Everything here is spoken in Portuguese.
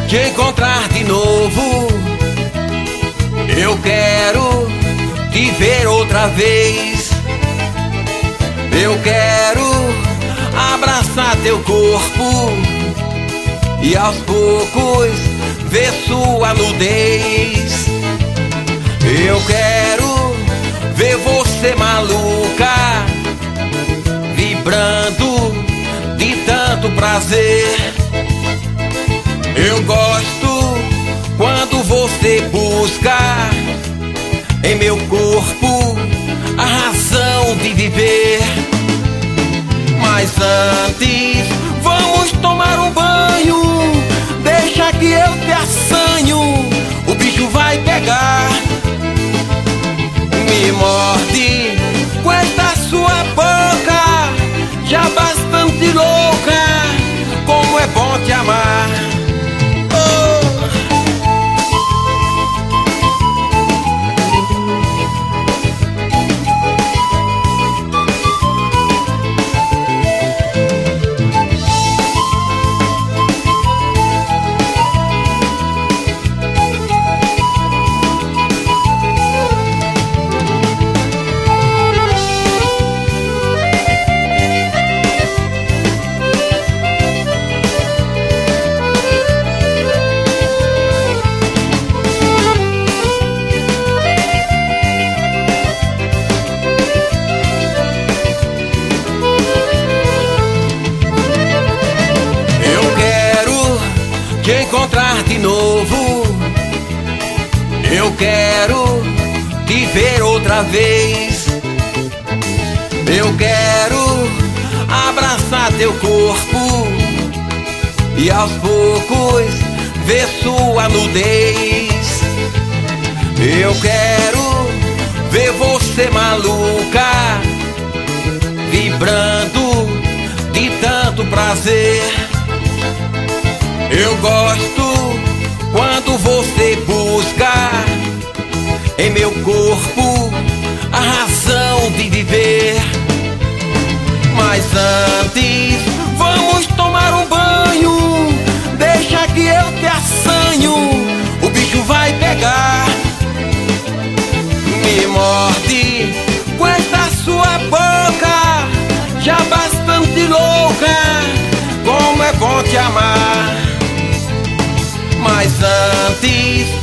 te encontrar de novo. Eu quero te ver outra vez. Eu quero abraçar teu corpo e aos poucos ver sua nudez. Eu quero ver você maluca, vibrando de tanto prazer. Eu gosto quando você busca em meu corpo a razão de viver. Mas antes vamos tomar um banho, deixa que eu te assanho, o bicho vai pegar. Me morde com esta sua boca, já bastante louca, como é bom te amar. Te encontrar de novo. Eu quero te ver outra vez. Eu quero abraçar teu corpo e aos poucos ver sua nudez. Eu quero ver você maluca, vibrando de tanto prazer. Eu gosto quando você busca em meu corpo a razão de viver. Mas antes vamos tomar um banho, deixa que eu te assanho, o bicho vai pegar. Me morde com esta sua boca, já bastante louca, como é bom te amar. Mas antes